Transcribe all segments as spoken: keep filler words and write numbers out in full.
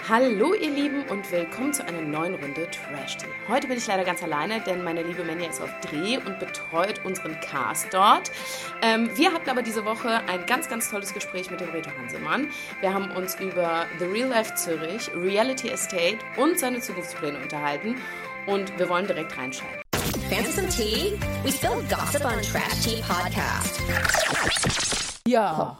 Hallo ihr Lieben und willkommen zu einer neuen Runde Trash Tea. Heute bin ich leider ganz alleine, denn meine liebe Menja ist auf Dreh und betreut unseren Cast dort. Ähm, wir hatten aber diese Woche ein ganz, ganz tolles Gespräch mit dem Reto Hansemann. Wir haben uns über The Real Life Zürich, Reality Estate und seine Zukunftspläne unterhalten und wir wollen direkt reinschalten. Fancy some tea? We spill gossip on Trash Tea Podcast. Ja,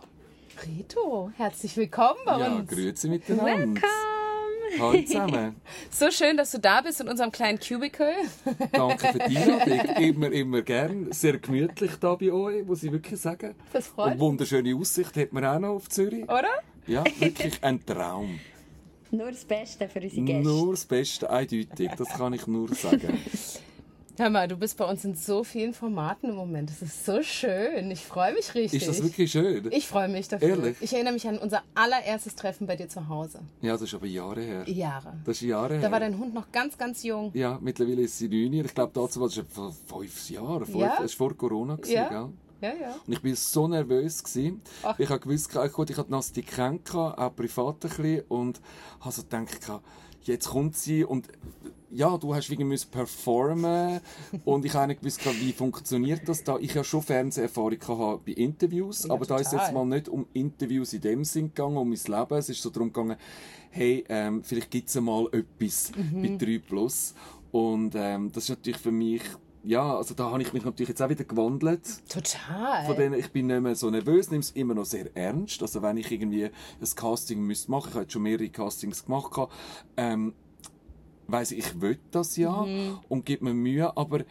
Reto, herzlich willkommen bei ja, uns. Ja, grüezi miteinander. Welcome. Hallo zusammen. So schön, dass du da bist in unserem kleinen Cubicle. Danke für die Einladung. Immer, immer gern. Sehr gemütlich hier bei euch, muss ich wirklich sagen. Das freut Und wunderschöne Aussicht hat man auch noch auf Zürich. Oder? Ja, wirklich ein Traum. Nur das Beste für unsere Gäste. Nur das Beste, eindeutig. Das kann ich nur sagen. Hör mal, du bist bei uns in so vielen Formaten im Moment. Das ist so schön. Ich freue mich richtig. Ist das wirklich schön? Ich freue mich dafür. Ehrlich? Ich erinnere mich an unser allererstes Treffen bei dir zu Hause. Ja, das ist aber Jahre her. Jahre. Das ist Jahre her. Da war dein Hund noch ganz, ganz jung. Ja, mittlerweile ist sie neun. Ich glaube, dazu war es vor fünf Jahren. Fünf, Ja? Es war vor Corona. Gewesen, Ja. Gell? Ja, ja. Und ich war so nervös. Gewesen. Ach. Ich habe gewusst, gut, ich hatte Nasty kennengelernt, auch privat ein bisschen. Und habe so gedacht, jetzt kommt sie und ja, du hast irgendwie performen und ich habe nicht gewusst, wie funktioniert das da. Ich habe schon Fernseherfahrung gehabt bei Interviews, Ja, aber da ist es total. jetzt mal nicht um Interviews in dem Sinn gegangen, um mein Leben. Es ist so darum gegangen, hey, ähm, vielleicht gibt es mal etwas Mhm. bei drei plus. Und ähm, das ist natürlich für mich, ja, also da habe ich mich natürlich jetzt auch wieder gewandelt. Total. Von denen, ich bin nicht mehr so nervös, nehme es immer noch sehr ernst. Also wenn ich irgendwie ein Casting müsste machen, ich habe jetzt schon mehrere Castings gemacht, ähm, weiss ich, ich will das ja Mhm. und gebe mir Mühe, aber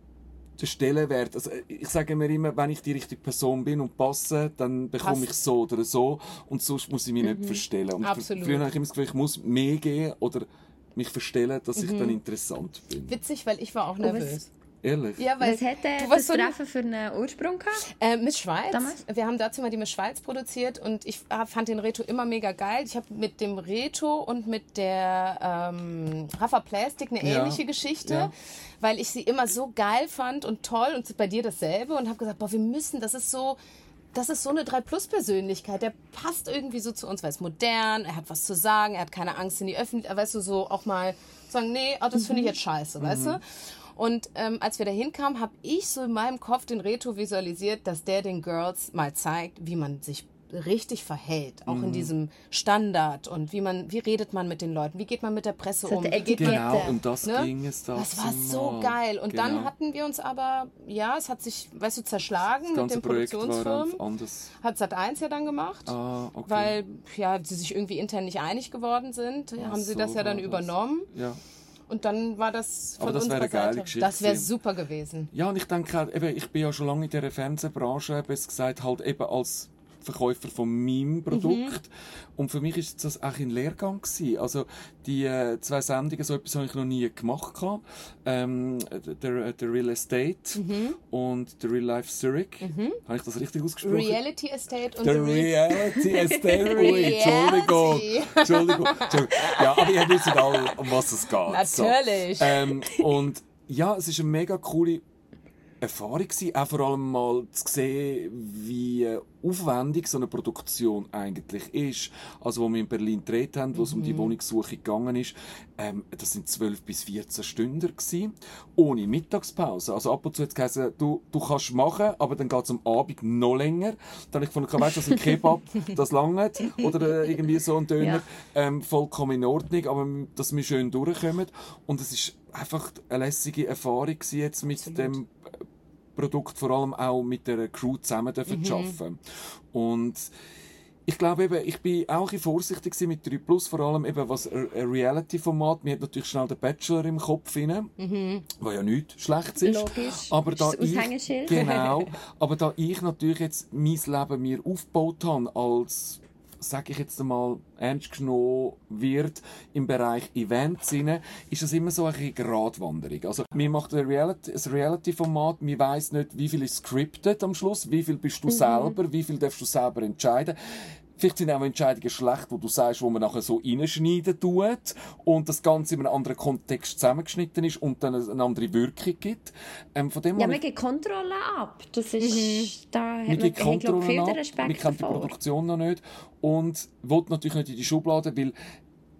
der Stellenwert, also ich sage mir immer, wenn ich die richtige Person bin und passe, dann bekomme Passt. ich so oder so und sonst muss ich mich nicht verstellen. Und Absolut. Früher habe ich immer das Gefühl, ich muss mehr geben oder mich verstellen, dass ich dann interessant bin. Witzig, weil ich war auch was- nervös. Ehrlich? Ja, weil Was hat äh, du das warst so Treffen für einen Ursprung gehabt? Äh, Miss Schweiz. Damals? Wir haben dazu mal die Miss Schweiz produziert und ich ah, fand den Reto immer mega geil. Ich habe mit dem Reto und mit der ähm, Rafa Plastik eine Ja. ähnliche Geschichte, Ja. weil ich sie immer so geil fand und toll und bei dir dasselbe und habe gesagt, boah, wir müssen, das ist so... Das ist so eine drei Plus Persönlichkeit. Der passt irgendwie so zu uns, weil er ist modern, er hat was zu sagen, er hat keine Angst in die Öffentlichkeit, weißt du, so auch mal sagen, nee, oh, das finde ich jetzt scheiße, weißt du? Und ähm, als wir da hinkamen, habe ich so in meinem Kopf den Reto visualisiert, dass der den Girls mal zeigt, wie man sich richtig verhält, auch in diesem Standard und wie man, wie redet man mit den Leuten, wie geht man mit der Presse So um, die wie geht man, Genau, Etikette, um das ne? ging es da. das war so geil. Und dann Genau. hatten wir uns aber, ja, es hat sich, weißt du, zerschlagen Das mit ganze den Projekt war Produktionsfirmen. anders. Hat Sat eins ja dann gemacht, Ah, okay. weil ja, sie sich irgendwie intern nicht einig geworden sind, Ach haben sie so das ja dann war das. übernommen Ja. und dann war das von Aber das wäre unserer eine geile Seite. Geschichte Das wäre gewesen. super gewesen. Ja, und ich denke auch, eben, ich bin ja schon lange in dieser Fernsehbranche, besser gesagt, halt eben als Verkäufer von meinem Produkt. Und für mich ist das auch ein Lehrgang gewesen. Also, die äh, zwei Sendungen, so etwas habe ich noch nie gemacht gehabt. Ähm, der, der Real Estate und der Real Life Zurich. Habe ich das richtig ausgesprochen? Reality Estate und Der The Real- Reality Estate. Ui, Entschuldigung. Reality. Entschuldigung. Entschuldigung. Ja, aber ihr wisst alle, um was es geht. Natürlich. So. Ähm, und ja, es ist eine mega coole Erfahrung gewesen, auch vor allem mal zu sehen, wie aufwendig so eine Produktion eigentlich ist. Also, wo wir in Berlin gedreht haben, wo es um die Wohnungssuche gegangen ist, ähm, das sind zwölf bis vierzehn Stunden gewesen, ohne Mittagspause. Also ab und zu hat es geheißen, du, du kannst machen, aber dann geht es am Abend noch länger. Dann habe ich gefunden, weißt du, so ein Kebab, das langt, oder äh, irgendwie so ein Döner, Ja. ähm, vollkommen in Ordnung, aber dass wir schön durchkommen. Und es ist einfach eine lässige Erfahrung gewesen, jetzt mit Absolut. dem Produkt, vor allem auch mit der Crew zusammen mhm. zu arbeiten. Und ich glaube eben, ich bin auch ein bisschen vorsichtig gewesen mit drei plus, vor allem eben was ein Reality-Format. Mir hat natürlich schnell den Bachelor im Kopf rein, mhm. was ja nichts Schlechtes ist. Logisch. Aber da Das ich, Aushängeschild. genau, aber da ich natürlich jetzt mein Leben mir aufgebaut habe als, sage ich jetzt einmal, ernst genommen wird im Bereich Events rein, ist das immer so eine Gratwanderung. Also, mir macht ein Reality, ein Reality-Format, mir weiss nicht, wie viel ist scripted am Schluss, wie viel bist du selber, wie viel darfst du selber entscheiden. Vielleicht sind auch Entscheidungen schlecht, wo du sagst, wo man nachher so reinschneiden tut und das Ganze in einem anderen Kontext zusammengeschnitten ist und dann eine andere Wirkung gibt. Ähm, von dem Ja, habe man ich- gibt Kontrolle ab. Das ist, da hat wir man, geben ich glaube, viel Kontrollen den ab, wir Respekt kennen die davor. Produktion noch nicht und will natürlich nicht in die Schublade, weil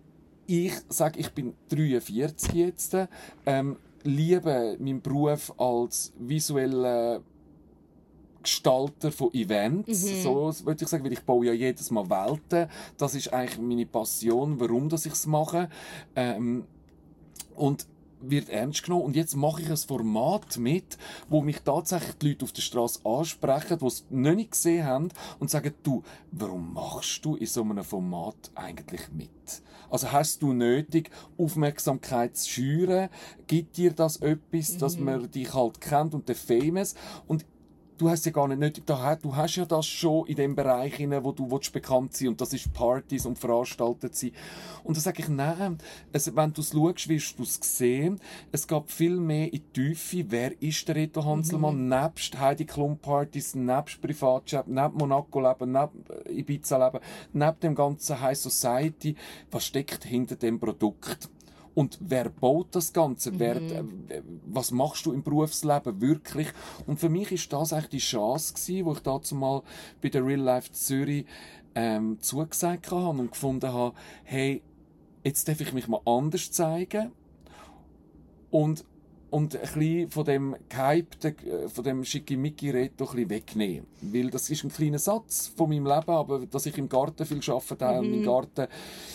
ich sage, ich bin dreiundvierzig jetzt, ähm, liebe meinen Beruf als visueller Gestalter von Events, mhm. so würde ich sagen, weil ich baue ja jedes Mal Welten. Das ist eigentlich meine Passion, warum dass ich es mache. Ähm, und wird ernst genommen. Und jetzt mache ich ein Format mit, wo mich tatsächlich die Leute auf der Straße ansprechen, die es noch nicht gesehen haben und sagen, du, warum machst du in so einem Format eigentlich mit? Also hast du nötig, Aufmerksamkeit zu schüren? Gibt dir das etwas, mhm. dass man dich halt kennt und der Famous? Und du hast ja gar nicht nötig, du hast ja das schon in dem Bereich, wo du bekannt sein willst, und das ist Partys und veranstaltet sein. Und da sage ich, nein, also, wenn du es schaust, wirst du es sehen. Es gab viel mehr in die Tiefe. Wer ist der Reto Hanselmann? Mhm. Nebst Heidi Klum Partys, nebst Privatjet, neben Monaco-Leben, neben Ibiza-Leben, neben dem ganzen High Society. Was steckt hinter dem Produkt? Und wer baut das Ganze? Mhm. Wer, äh, was machst du im Berufsleben wirklich? Und für mich ist das eigentlich die Chance gewesen, wo ich dazu mal bei der Real Life Zürich ähm, zugesagt habe und gefunden habe, hey, jetzt darf ich mich mal anders zeigen und und ein bisschen von dem gehypten, von dem Schickimicki-Reto ein bisschen wegnehmen. Weil das ist ein kleiner Satz von meinem Leben, aber dass ich im Garten viel gearbeitet habe, mhm. und im Garten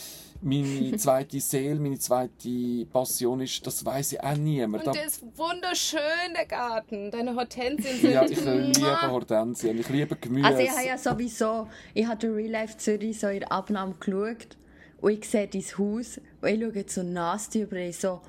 meine zweite Seele, meine zweite Passion ist, das weiss ich auch niemand. Und der ist wunderschön, der Garten. Deine Hortensien sind... Ja, ich liebe Hortensien, ich liebe Gemüse. Also ich habe ja sowieso, ich habe den Real Life Zürich so in der Abnahme geschaut und ich sehe dein Haus und ich schaue so Nasty über und so,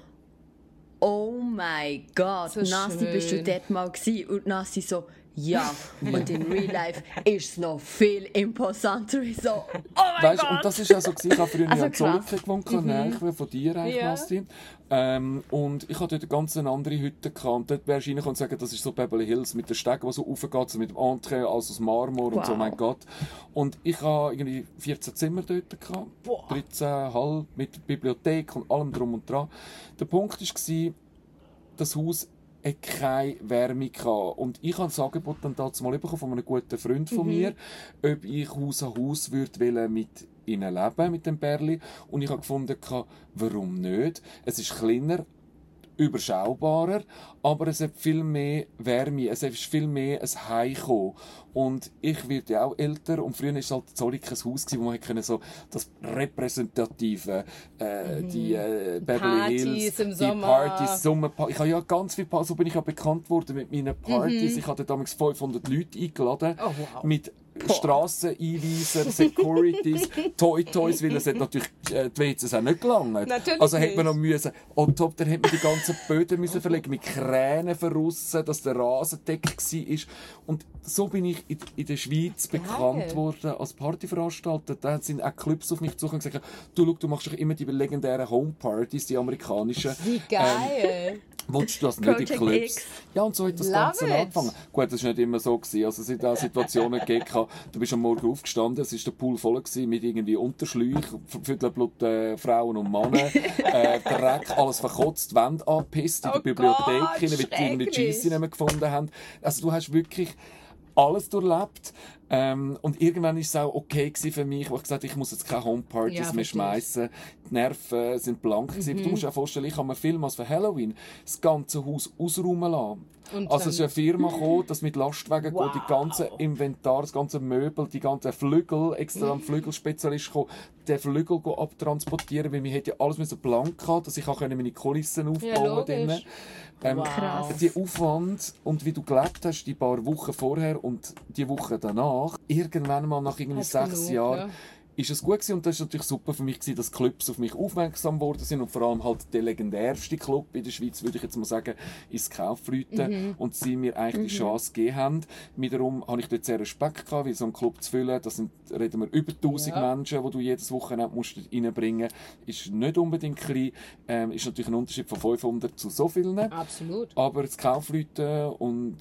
oh mein Gott, so Nasty, bist du dort mal gewesen? Und Nasty so, ja, und in Real Life ist es noch viel imposanter. So, oh mein weißt, Gott! Und das ist auch so, ich habe früher also in Zollikofen gewohnt, mhm. näher von dir eigentlich, ja. Nasti. Ähm, und ich hatte dort eine ganz andere Hütte gehabt. Und dort wärst du reingekommen und sagen, das ist so Beverly Hills mit der Stege, die so raufgeht, so mit dem Entree, also aus Marmor wow. und so, mein Gott. Und ich hatte irgendwie vierzehn Zimmer dort gehabt, wow. dreizehn Hall mit Bibliothek und allem drum und dran. Der Punkt war, das Haus hat keine Wärme gehabt. Und ich habe das Angebot dann dazu mal bekommen von einem guten Freund von mhm. mir, ob ich Haus an Haus würde mit ihnen leben, mit dem Bärli. Und ich habe gefunden, warum nicht? Es ist kleiner, überschaubarer, aber es hat viel mehr Wärme, es ist viel mehr ein Heimkommen. Und ich werde ja auch älter und früher war es halt Zollikofen ein Haus, wo man können so das repräsentative, äh, mhm. die äh, Beverly Hills, im die Sommer. Partys, Sommerpartys. Ich habe ja ganz viele Partys, so bin ich ja bekannt worden mit meinen Partys. Mhm. Ich hatte damals fünfhundert Leute eingeladen, oh, wow. mit Strasseneinweiser, Securities, Toy Toys, weil es hat natürlich äh, die W Cs auch nicht gelangt. Natürlich also hat man noch müssen, on top, dann hat man die ganzen Böden müssen verlegen, mit Kränen verrissen, dass der Rasen gedeckt war. Und so bin ich in, in der Schweiz geil. bekannt worden als Partyveranstalter. Da sind auch Clubs auf mich zugekommen und gesagt, du, schau, du machst doch immer die legendären Homepartys, die amerikanischen. Wie geil! Ähm, Willst du das nicht in Clubs? X. Ja, und so hat das Love Ganze it. angefangen. Gut, das war nicht immer so gewesen. Also, es hat auch Situationen gegeben, du bist am Morgen aufgestanden, es war der Pool voll gewesen, mit irgendwie Unterschläuchen, Viertelblut äh, Frauen und Männer, äh, Dreck, alles verkotzt, die Wände angepisst, in der oh Bibliothek, weil die irgendwie Cheesy nicht mehr gefunden haben. Also, du hast wirklich alles durchlebt. Ähm, und irgendwann war es auch okay für mich, wo ich gesagt habe, ich muss jetzt keine Homepartys ja, mehr schmeißen. Die Nerven sind blank gewesen. Mhm. Du musst dir vorstellen, ich habe mir Film als für Halloween das ganze Haus ausräumen lassen. Und also es ist eine Firma gekommen, das mit Lastwagen wow. geht, die ganze Inventar, das ganze Möbel, die ganzen Flügel, extra ein Flügelspezialist gekommen, den Flügel abtransportieren, weil wir hätten ja alles müssen blank gehabt, dass ich auch meine Kulissen aufbauen konnte. Ja, ähm, wow. Der Aufwand und wie du gelebt hast, die paar Wochen vorher und die Woche danach, irgendwann mal nach irgendwie sechs genug, Jahren, ja. ist es gut gewesen. Und das war natürlich super für mich gewesen, dass Clubs auf mich aufmerksam geworden sind und vor allem halt der legendärste Club in der Schweiz, würde ich jetzt mal sagen, ist Kaufleute mhm. und sie mir eigentlich mhm. die Chance gegeben haben. Wiederum habe ich dort sehr Respekt gehabt, weil so einen Club zu füllen, das sind, reden wir über tausend ja. Menschen, die du jedes Wochenende musst reinbringen musst, ist nicht unbedingt klein, ähm, ist natürlich ein Unterschied von fünfhundert zu so vielen. Absolut. Aber das Kaufleute und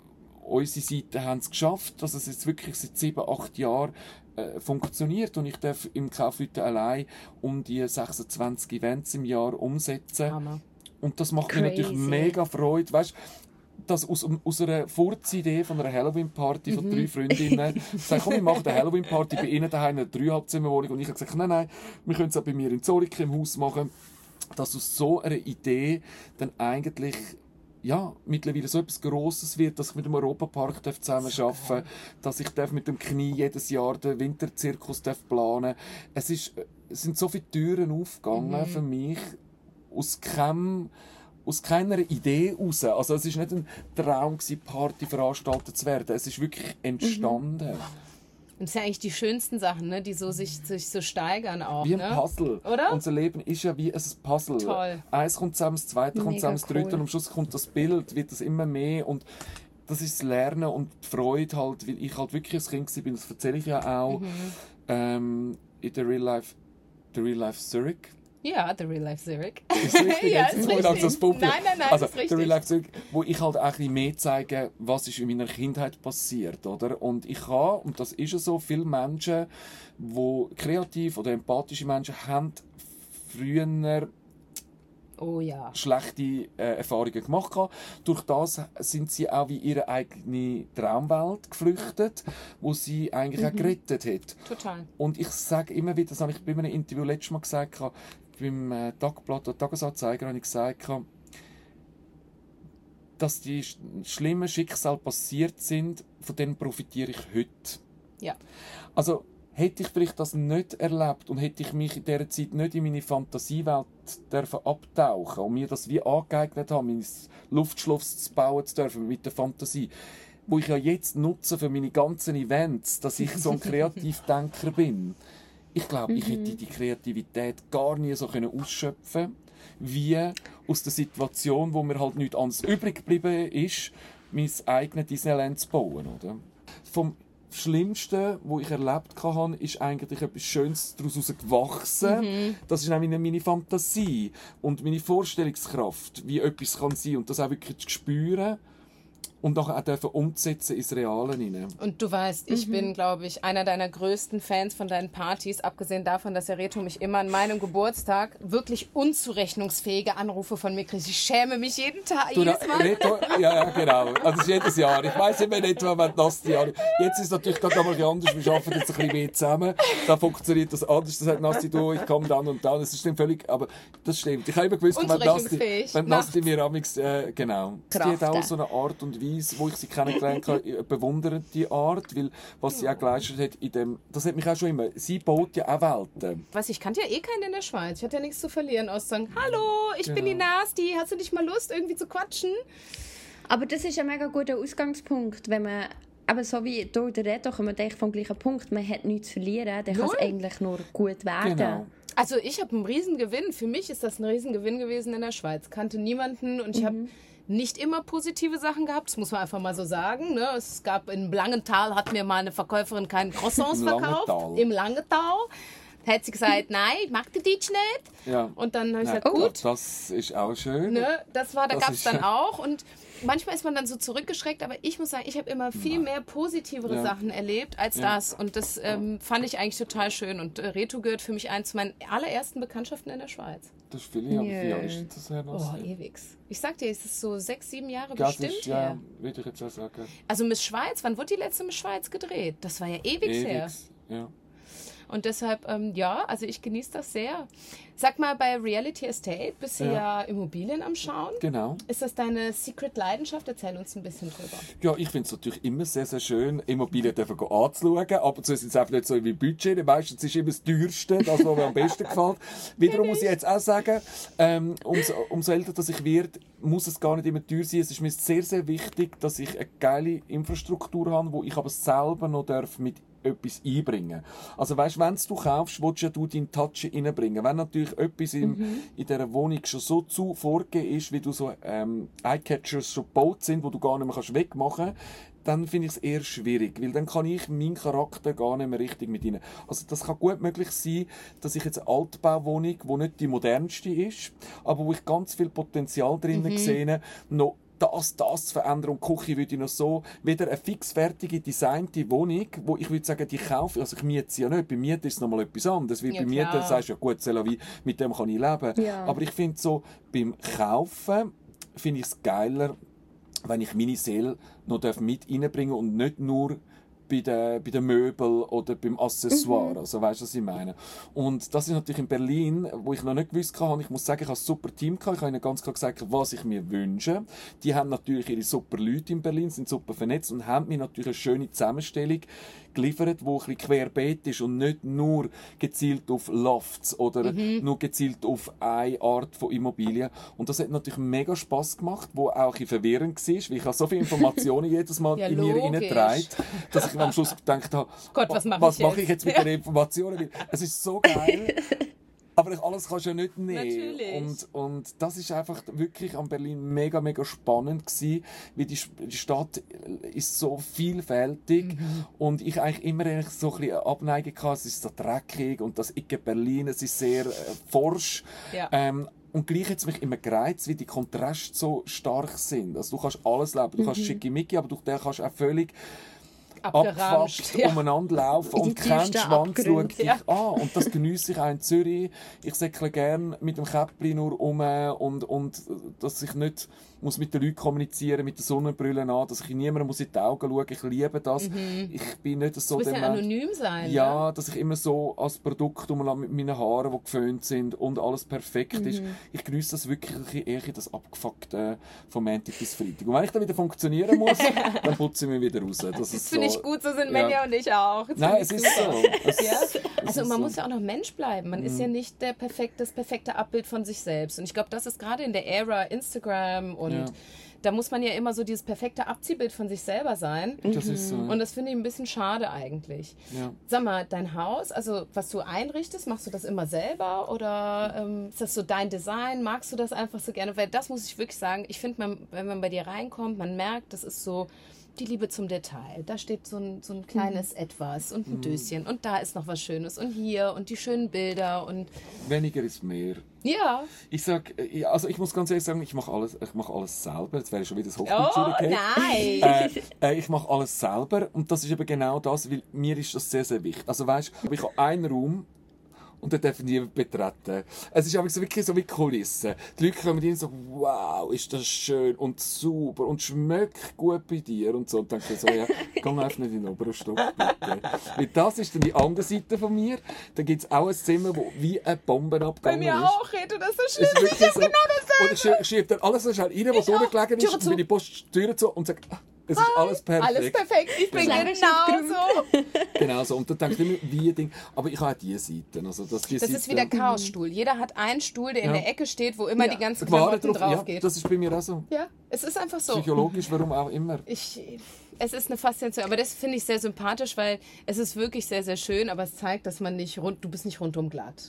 unsere Seite haben es geschafft, dass es jetzt wirklich seit sieben, acht Jahren äh, funktioniert und ich darf im Kaufleute allein um die sechsundzwanzig Events im Jahr umsetzen. Hammer. Und das macht Crazy. Mir natürlich mega Freude. Weißt, dass aus, aus einer Furzidee von einer Halloween-Party von drei Freundinnen gesagt, komm, wir machen eine Halloween-Party bei ihnen daheim in einer Dreieinhalbzimmerwohnung. Und ich habe gesagt, nein, nein, wir können es auch bei mir in Zollik im Haus machen. Dass aus so einer Idee dann eigentlich ja, mittlerweile so etwas Grosses wird, dass ich mit dem Europapark zusammen arbeiten darf, dass ich mit dem Knie jedes Jahr den Winterzirkus planen darf. Es, ist, es sind so viele Türen aufgegangen mhm. für mich, aus keinem aus keiner Idee heraus. Also es war nicht ein Traum, Party veranstaltet zu werden. Es ist wirklich entstanden. Mhm. Das sind ja eigentlich die schönsten Sachen, ne? Die so sich, sich so steigern auch. Wie ein ne? Puzzle. Oder? Unser Leben ist ja wie ein Puzzle. Toll. Eins kommt zusammen, das zweite kommt zusammen, das dritte cool. Und am Schluss kommt das Bild, wird das immer mehr. Und das ist das Lernen und die Freude, halt, weil ich halt wirklich ein Kind war, das erzähle ich ja auch, mhm. ähm, in der Real Life, der Real Life Zurich. Ja, The Real Life Zurich. Ist richtig? Ja, ist richtig. Das nein, nein, nein, also, ist richtig. The Real Life Zurich, wo ich halt auch ein bisschen mehr zeige, was ist in meiner Kindheit passiert, oder? Und ich habe, und das ist ja so, viele Menschen, die kreativ oder empathische Menschen haben früher oh, ja. schlechte äh, Erfahrungen gemacht haben. Durch das sind sie auch in ihre eigene Traumwelt geflüchtet, wo sie eigentlich mhm. auch gerettet hat. Total. Und ich sage immer wieder, das habe ich bei einem Interview letztes Mal gesagt, beim äh, Tagblatt oder Tagesanzeiger habe ich gesagt, dass die sch- schlimmen Schicksale passiert sind, von denen profitiere ich heute. Ja. Also, hätte ich vielleicht das nicht erlebt und hätte ich mich in dieser Zeit nicht in meine Fantasiewelt dürfen abtauchen und mir das wie angeeignet haben, mein Luftschloss zu bauen zu dürfen mit der Fantasie, wo ich ja jetzt nutze für meine ganzen Events, dass ich so ein Kreativdenker bin. Ich glaube, ich hätte die Kreativität gar nie so können ausschöpfen, wie aus der Situation, wo mir halt nichts anderes übrig geblieben ist, mein eigenes Disneyland zu bauen, oder? Vom Schlimmste, was ich erlebt habe, ist eigentlich etwas Schönes daraus gewachsen. Mhm. Das ist nämlich meine Fantasie und meine Vorstellungskraft, wie etwas kann sein und das auch wirklich zu spüren und nachher auch dürfen umzusetzen ins Reale hinein. Und du weißt, ich mhm. bin, glaube ich, einer deiner größten Fans von deinen Partys, abgesehen davon, dass der Reto mich immer an meinem Geburtstag wirklich unzurechnungsfähige Anrufe von mir kriegt. Ich schäme mich jeden Tag, du, jedes Mal. Reto, ja, ja, genau. Also das ist jedes Jahr. Ich weiss immer nicht, wann das Jahr. Jetzt ist es natürlich gerade einmal anders. Wir arbeiten jetzt ein bisschen mehr zusammen. Da funktioniert das anders. Das sagt Nasti, du, ich komme dann und dann. Das stimmt völlig, aber das stimmt. Ich habe immer gewusst, wenn Nasti, wenn Nasti mir amigs, äh, genau. Sie hat auch so eine Art und Weise, wo ich sie kennengelernt habe, bewundert die Art, weil was sie auch geleistet hat in dem, das hat mich auch schon immer, sie baut ja auch Welten. Was, ich kannte ja eh keinen in der Schweiz. Ich hatte ja nichts zu verlieren, außer zu sagen, hallo, ich genau. bin die Nasti, hast du nicht mal Lust, irgendwie zu quatschen? Aber das ist ein mega guter Ausgangspunkt, wenn man, aber so wie du der Reto, kommt man vom gleichen Punkt, man hat nichts zu verlieren, dann kann es eigentlich nur gut werden. Genau. Also ich habe einen Riesengewinn, für mich ist das ein Riesengewinn gewesen in der Schweiz. Kannte niemanden und ich mhm. habe nicht immer positive Sachen gehabt, das muss man einfach mal so sagen. Ne? Es gab in Langenthal, hat mir mal eine Verkäuferin keinen Croissants Im verkauft. Langenthal. Im Langenthal. Da hat sie gesagt, nein, ich mag die Deutsch nicht. Ja. Und dann habe ich Nein, gesagt, gut. Das ist auch schön. Ne? Das war, da gab es dann schön. auch. Und manchmal ist man dann so zurückgeschreckt, aber ich muss sagen, ich habe immer viel mehr positivere Ja. Sachen erlebt als Ja. das. Und das ähm, fand ich eigentlich total schön. Und äh, Reto gehört für mich eins zu meinen allerersten Bekanntschaften in der Schweiz. Das ist viel, ja. Wie Jahre ist das her? Oh, ewig. Ich sag dir, es ist so sechs, sieben Jahre Das bestimmt ist, ja, her. würde ich jetzt auch sagen. Also Miss Schweiz, wann wurde die letzte Miss Schweiz gedreht? Das war ja ewig her. Ewig, ja. Und deshalb, ähm, ja, also ich genieße das sehr. Sag mal, bei Reality Estate bist du ja, ja Immobilien am Schauen. Genau. Ist das deine Secret Leidenschaft? Erzähl uns ein bisschen drüber. Ja, ich finde es natürlich immer sehr, sehr schön, Immobilien dürfen anzuschauen. Ab und zu sind es einfach nicht so wie Budget. Meistens ist immer das Teuerste, das, was mir am besten gefällt. Wiederum muss ich jetzt auch sagen, ähm, umso, umso älter dass ich werde, muss es gar nicht immer teuer sein. Es ist mir sehr, sehr wichtig, dass ich eine geile Infrastruktur habe, wo ich aber selber noch darf mit etwas einbringen. Also weißt, wenn du kaufst, willst du ja du deinen Touch reinbringen. Wenn natürlich etwas im, mhm. in dieser Wohnung schon so zu vorgegeben ist, wie du so ähm, Eyecatchers schon gebaut sind, wo du gar nicht mehr kannst wegmachen kannst, dann finde ich es eher schwierig, weil dann kann ich meinen Charakter gar nicht mehr richtig mit ihnen. Also das kann gut möglich sein, dass ich jetzt eine Altbauwohnung, die nicht die modernste ist, aber wo ich ganz viel Potenzial drinnen mhm. sehe, noch das, das zu verändern. Und die Küche würde ich noch so, wieder eine fixfertige, designte Wohnung, wo ich würde sagen, die kaufe, also ich miete sie ja nicht. Bei Mieten ist es nochmal etwas anderes. Weil ja, bei Mieten sagst du ja, gut, wie, mit dem kann ich leben. Ja. Aber ich finde so, beim Kaufen finde ich es geiler, wenn ich meine Seele noch mit reinbringen darf und nicht nur bei den, bei den Möbeln oder beim Accessoire. Mhm. Also, weißt du, was ich meine? Und das ist natürlich in Berlin, wo ich noch nicht gewusst habe. Ich muss sagen, ich habe ein super Team gehabt. Ich habe ihnen ganz klar gesagt, was ich mir wünsche. Die haben natürlich ihre super Leute in Berlin, sind super vernetzt und haben mir natürlich eine schöne Zusammenstellung geliefert, die ein bisschen querbeet ist und nicht nur gezielt auf Lofts oder mhm. nur gezielt auf eine Art von Immobilien. Und das hat natürlich mega Spass gemacht, wo auch ein bisschen verwirrend war, weil ich habe so viele Informationen jedes Mal ja, in mir hineingetragen, dass ich am Schluss gedacht habe, Gott, was mache was ich, mache ich jetzt mit ja. den Informationen? Es ist so geil. Aber alles kannst du ja nicht nehmen. Natürlich. Und, und das ist einfach wirklich an Berlin mega, mega spannend gewesen, weil die, die Stadt ist so vielfältig mhm. und ich eigentlich immer eigentlich so ein bisschen Abneigung hatte, es ist so dreckig und das Icke Berlin, es ist sehr äh, forsch. Ja. Ähm, Und gleich hat es mich immer gereizt, wie die Kontraste so stark sind. Also du kannst alles leben, du mhm. kannst schickimicki, aber du kannst auch völlig abgefuckt ja. umeinander laufen und kein Schwanz schaut dich ja. an. Und das geniesse ich auch in Zürich. Ich säckle gerne mit dem Käppli nur um und, und dass ich nicht muss mit den Leuten kommunizieren, mit den Sonnenbrillen an, dass ich niemandem muss in die Augen schauen. Ich liebe das. Mhm. Ich bin nicht so... Es muss ja anonym sein. Ja, ja, dass ich immer so als Produkt umlaufe mit meinen Haaren, die geföhnt sind und alles perfekt mhm. ist. Ich genieße das wirklich eher das Abgefuckte von Montag bis Freitag. Und wenn ich dann wieder funktionieren muss, dann putze ich mich wieder raus. Das, das finde so, ich gut, so sind Menja ja. und ich auch. Das Nein, es ist so. Es, ja? Also ist man so. muss ja auch noch Mensch bleiben. Man mhm. ist ja nicht der perfekte, das perfekte Abbild von sich selbst. Und ich glaube, das ist gerade in der Ära Instagram und ja. da muss man ja immer so dieses perfekte Abziehbild von sich selber sein. Das ist so. Und das finde ich ein bisschen schade eigentlich. Ja. Sag mal, dein Haus, also was du einrichtest, machst du das immer selber oder ähm, ist das so dein Design? Magst du das einfach so gerne? Weil das muss ich wirklich sagen, ich finde, man, wenn man bei dir reinkommt, man merkt, das ist so die Liebe zum Detail. Da steht so ein, so ein kleines mhm. Etwas und ein mhm. Döschen und da ist noch was Schönes und hier und die schönen Bilder und... Weniger ist mehr. Ja. Ich sag, also ich muss ganz ehrlich sagen, ich mache alles, ich mache alles selber. Jetzt wäre schon wieder das Hochdeutsch. Oh nein! Äh, äh, ich mache alles selber und das ist eben genau das, weil mir ist das sehr, sehr wichtig. Also weißt, ich habe einen Raum und den darf niemand betreten. Es ist aber so wirklich so wie Kulissen. Die Leute kommen rein und so, wow, ist das schön und super und schmeckt gut bei dir und so. Und dann denke ich so, ja, geh einfach nicht in den oberen Stock, bitte. Weil das ist dann die andere Seite von mir. Da gibt es auch ein Zimmer, wo wie eine Bombe abgegangen ist. Bei mir auch, Reto, das ist so schlimm. Ist ich so, genau dasselbe. Und ich schiebe dann alles so schnell rein, was durchgelegen ist, und bin die Post die Tür zu und sage, es ist alles perfekt. Alles perfekt, ich bin genau so. Genau so. Und dann denke ich immer, wie Ding. Aber ich habe auch diese Seiten. Also, dass die das Seite, ist wie der Chaosstuhl. Jeder hat einen Stuhl, der ja. in der Ecke steht, wo immer ja. die ganzen Klamotten drauf, drauf ja, geht. Das ist bei mir auch so. Ja, es ist einfach so. Psychologisch, warum auch immer. Ich, es ist eine Faszination. Aber das finde ich sehr sympathisch, weil es ist wirklich sehr, sehr schön, aber es zeigt, dass man nicht rund, du bist nicht rundum glatt.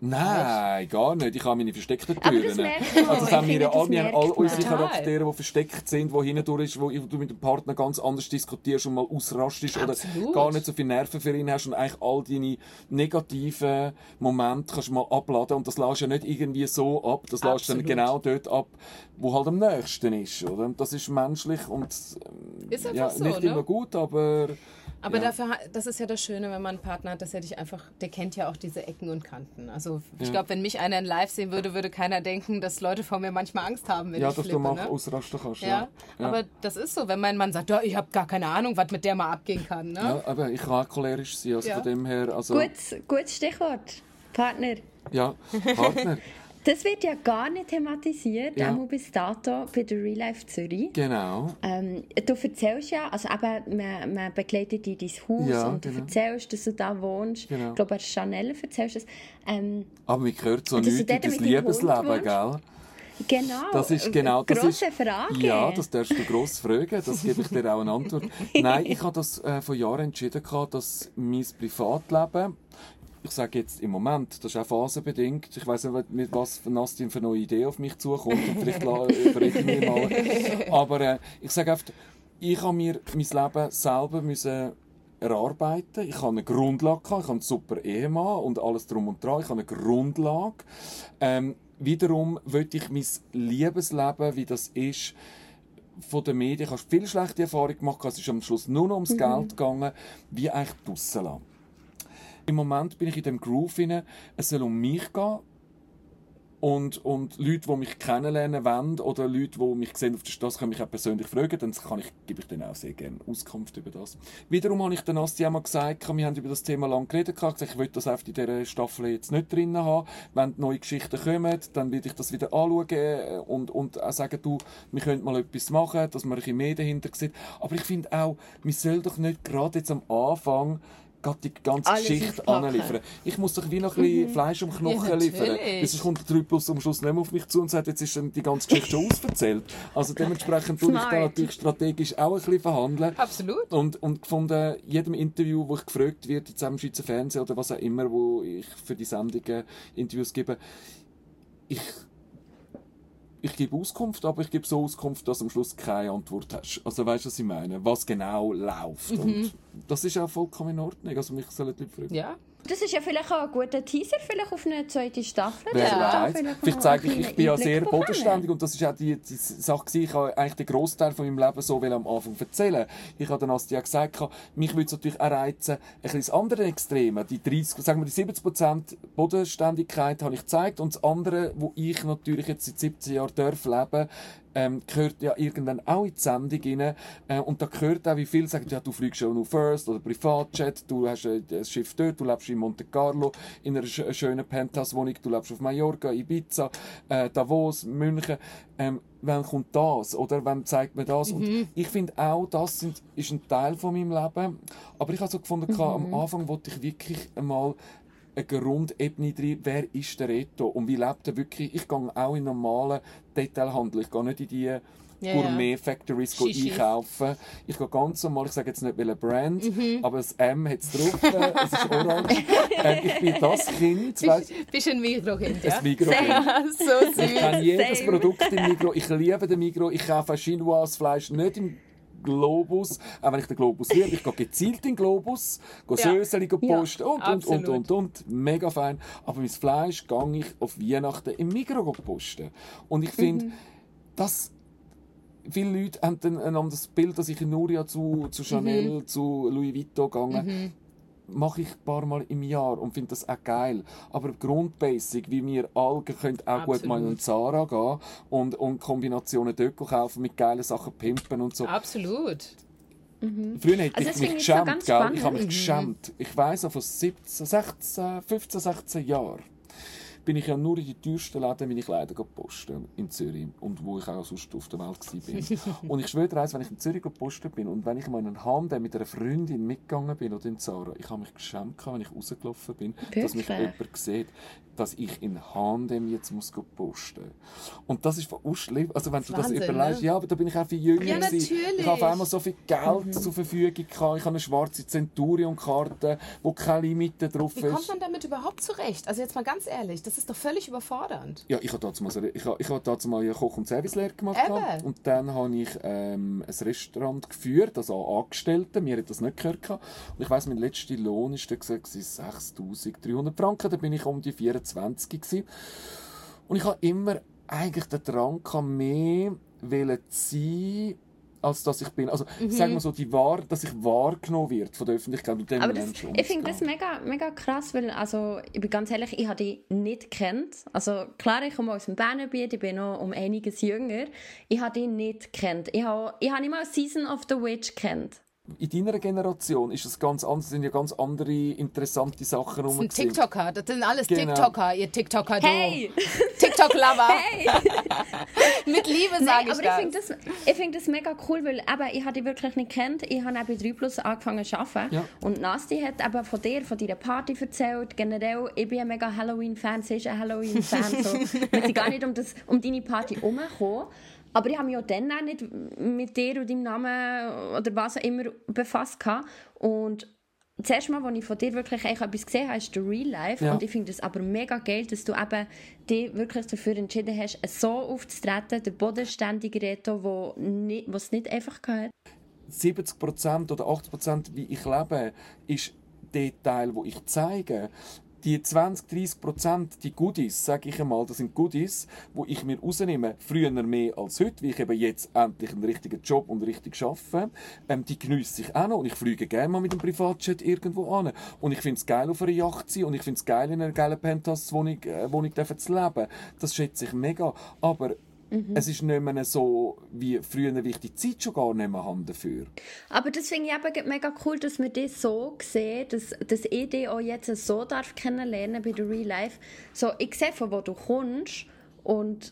Nein, gar nicht. Ich habe meine versteckten Aber das Türen. merkt man. Also das haben wir, das all, wir haben all unsere Total. Charaktere, die versteckt sind, die hindurch ist, wo du mit dem Partner ganz anders diskutierst und mal ausrastest Absolut. oder gar nicht so viele Nerven für ihn hast und eigentlich all deine negativen Momente kannst du mal abladen und das lässt ja nicht irgendwie so ab, das lässt dann genau dort ab, wo halt am nächsten ist, oder? Und das ist menschlich und ist einfach ja, so, nicht ne? immer gut, aber... Aber ja. dafür, das ist ja das Schöne, wenn man einen Partner hat, dass er dich einfach, der kennt ja auch diese Ecken und Kanten. Also ich ja. glaube, wenn mich einer in Live sehen würde, würde keiner denken, dass Leute vor mir manchmal Angst haben, wenn ja, ich flippe. Ja, dass du mal ne? ausrasten kannst. Ja? Ja. ja, aber das ist so, wenn mein Mann sagt, ja, ich habe gar keine Ahnung, was mit der mal abgehen kann. Ne? Ja, aber ich kann auch cholerisch sein, also ja. von dem her... Also, Gutes, gutes Stichwort, Partner. Ja, Partner. Das wird ja gar nicht thematisiert, ja. auch bis dato bei der Real Life Zürich. Genau. Ähm, du erzählst ja, also eben, man, man begleitet dich in dein Haus ja, und du genau. erzählst, dass du da wohnst. Genau. Ich glaube, bei Chanel erzählst du das. Ähm, Aber mir gehört so nichts in das Liebesleben, gell? Genau, das ist genau das grosse ist, Frage. Ja, das darfst du gross fragen, das gebe ich dir auch eine Antwort. Nein, ich habe das äh, vor Jahren entschieden, dass mein Privatleben, ich sage jetzt im Moment, das ist auch phasenbedingt, ich weiss nicht, mit was für Nastin für neue Idee auf mich zukommt, und vielleicht überreden wir mal. Aber äh, ich sage einfach, ich habe mir mein Leben selber müssen erarbeiten. Ich habe eine Grundlage gehabt, ich habe einen super Ehemann und alles drum und dran, ich habe eine Grundlage. Ähm, wiederum wollte ich mein Liebesleben, wie das ist, von den Medien, ich habe viele schlechte Erfahrungen gemacht, es ist am Schluss nur noch ums mhm. Geld gegangen, wie eigentlich draussen lassen. Im Moment bin ich in dem Groove hinein, es soll um mich gehen. Und, und Leute, die mich kennenlernen wollen oder Leute, die mich sehen auf der Straße, können mich auch persönlich fragen, dann kann ich, gebe ich denen auch sehr gerne Auskunft über das. Wiederum habe ich der Nasti auch mal gesagt, wir haben über das Thema lange geredet, ich habe gesagt, ich will das einfach in dieser Staffel jetzt nicht drin haben. Wenn neue Geschichten kommen, dann will ich das wieder anschauen und, und auch sagen, du, wir können mal etwas machen, dass man ein bisschen mehr dahinter sieht. Aber ich finde auch, man soll doch nicht gerade jetzt am Anfang die ganze Alles Geschichte aufpacken. anliefern. Ich muss doch wie noch ein bisschen Fleisch am Knochen Ja, liefern. natürlich. Sonst kommt der drei Plus am Schluss nicht mehr auf mich zu und sagt, jetzt ist dann die ganze Geschichte schon ausverzählt. Also dementsprechend tue ich da Smart. natürlich strategisch auch ein bisschen verhandeln. Absolut. Und, und gefunden, jedem Interview, wo ich gefragt werde, jetzt am Schweizer Fernsehen oder was auch immer, wo ich für die Sendungen Interviews gebe, ich Ich gebe Auskunft, aber ich gebe so Auskunft, dass du am Schluss keine Antwort hast. Also weißt du, was ich meine? Was genau läuft. Mhm. Und das ist auch vollkommen in Ordnung. Also mich sollen die Leute fragen. Ja. Das ist ja vielleicht auch ein guter Teaser vielleicht auf eine zweite Staffel. Wer Ja. weiß. Vielleicht Vielleicht noch zeige ich, einen ich bin ja kleinen sehr Einblick bodenständig und das ist auch die, die Sache gewesen. Ich habe eigentlich den Großteil von meinem Leben so am Anfang erzählen. Ich habe dann als ja gesagt, mich würde es natürlich auch reizen, ein bisschen das andere Extreme, die dreißig, sagen wir die siebzig Prozent Bodenständigkeit habe ich gezeigt und das andere, wo ich natürlich jetzt seit siebzehn Jahren darf leben, ähm, gehört ja irgendwann auch in die Sendung rein. Äh, und da gehört auch, wie viele sagen, ja, du fliegst schon nur First oder Privatjet, du hast ein, ein Schiff dort, du lebst in Monte Carlo, in einer sch schönen Penthouse-Wohnung, du lebst auf Mallorca, Ibiza, äh, Davos, München. Ähm, wann kommt das? Oder wann zeigt man das? Mhm. Und ich finde auch, das sind, ist ein Teil von meinem Leben. Aber ich habe so gefunden, mhm. am Anfang wollte ich wirklich einmal eine Grundebene drin, wer ist der Reto und wie lebt er wirklich. Ich gehe auch in normalen Detailhandel, ich gehe nicht in die Ja, Gourmet-Factories go Shishis. einkaufen. Ich gehe ganz normal, ich sage jetzt nicht welche Brand, Mhm. aber das M hat es drauf, äh, es ist orange. ähm, ich bin das Kind, weißt, Bist, bist ein Mikrokind, ja? ein Migros-Kind. Ja, so Ich süß. kenne jedes Same. Produkt im Migros. Ich liebe den Migros. Ich kaufe Chinoise-Fleisch nicht im Globus, auch wenn ich den Globus liebe. Ich gehe gezielt in den Globus, gehe Ja. Söseli posten und, und, und, absolut. und, und. Mega fein. Aber mein Fleisch gehe ich auf Weihnachten im Migros posten. Und ich finde, Mhm. das... Viele Leute haben dann ein anderes Bild, dass ich in Nuria zu, zu Chanel, Mhm. zu Louis Vuitton gegangen mache ich ein paar Mal im Jahr und finde das auch geil. Aber Grundbasic, wie wir alle können auch gut mal in einen Zara gehen und, und Kombinationen dort kaufen, mit geilen Sachen pimpen und so. Absolut. Früher hätte Also ich das mich finde ich so geschämt, ganz gell? spannend. Ich habe mich geschämt. Ich weiss auch, vor siebzehn, sechzehn, fünfzehn, sechzehn Jahren bin ich ja nur in die teuersten Läden meine Kleider posten in Zürich und wo ich auch sonst auf der Welt war. Und ich schwöre dir eins, wenn ich in Zürich gepostet bin und wenn ich mal in einen Handel mit einer Freundin mitgegangen bin oder in Zara, ich habe mich geschämt, wenn ich rausgelaufen bin, dass mich Wirklich? jemand sieht, dass ich in Handem jetzt muss posten. Und das ist von schlimm. Also wenn du das Wahnsinn, überlegst, ne? ja, aber da bin ich auch viel jünger Ja, gewesen. natürlich. Ich habe auf einmal so viel Geld zur Verfügung gehabt. Ich habe eine schwarze Centurion-Karte, wo keine Limite drauf Wie kommt ist. man damit überhaupt zurecht? Also jetzt mal ganz ehrlich, das ist doch völlig überfordernd. Ja, ich habe dazu mal, so- ich habe, ich habe dazu mal eine Koch- und Servicelehre gemacht. Eben. gehabt. Und dann habe ich ähm, ein Restaurant geführt, also an Angestellten. Mir hat das nicht gehört. gehabt. Und ich weiss, mein letzter Lohn war sechstausenddreihundert Franken. Da bin ich um die vierundzwanzig gewesen. Und ich habe immer eigentlich den Drang gehabt, mehr wollen sein, als dass ich bin. Also, Mhm. sagen wir so, die Wahr, dass ich wahrgenommen wird von der Öffentlichkeit und dem Aber das, Menschen ich finde das umzugehen. mega, mega krass, weil, also, ich bin ganz ehrlich, ich habe dich nicht gekannt. Also, klar, ich komme aus dem Bernenbiet, ich bin noch um einiges jünger. Ich habe dich nicht gekannt. Ich habe, ich habe nicht mal Season of the Witch gekannt. In deiner Generation ist es ganz anders, sind ja ganz andere interessante Sachen Das rum. sind TikToker, das sind alles Genau. TikToker, ihr TikToker, du. Hey! TikTok-Lover. Hey! Mit Liebe Nein, sage ich aber ich das. finde das, ich find das mega cool, weil eben, ich habe dich wirklich nicht gekannt. Ich habe auch bei drei Plus angefangen zu arbeiten. Ja. Und Nasti hat eben von dir, von deiner Party erzählt. Generell, ich bin ein mega Halloween-Fan, sie ist ein Halloween-Fan. So. Wir sind gar nicht um, das, um deine Party herumgekommen. Aber ich habe mich auch dann auch nicht mit dir und deinem Namen oder was auch immer befasst. gehabt. Und das erste Mal, als ich von dir wirklich eigentlich etwas gesehen habe, ist der Real Life. Ja. Und ich finde es aber mega geil, dass du eben dich wirklich dafür entschieden hast, so aufzutreten, der bodenständige Reto, der es nicht einfach hatte. siebzig Prozent oder achtzig Prozent, wie ich lebe, ist der Teil, den ich zeige. die zwanzig, dreissig Prozent, die Goodies, sage ich einmal, das sind Goodies, die ich mir rausnehme, früher mehr als heute, weil ich eben jetzt endlich einen richtigen Job und richtig arbeite, ähm, die geniesse ich auch noch und ich fliege gerne mal mit dem Privatjet irgendwo an. Und ich finde es geil, auf einer Yacht zu sein und ich finde es geil, in einer geilen Penthouse-Wohnung äh, Wohnung zu leben. Das schätze ich mega. Aber Mhm. es ist nicht mehr so wie früher, wie ich die Zeit schon gar nicht mehr habe dafür. Aber das finde ich eben mega cool, dass wir das so sehen, dass, dass ich dich auch jetzt so darf kennenlernen bei der Real Life. So, ich sehe, von wo du kommst und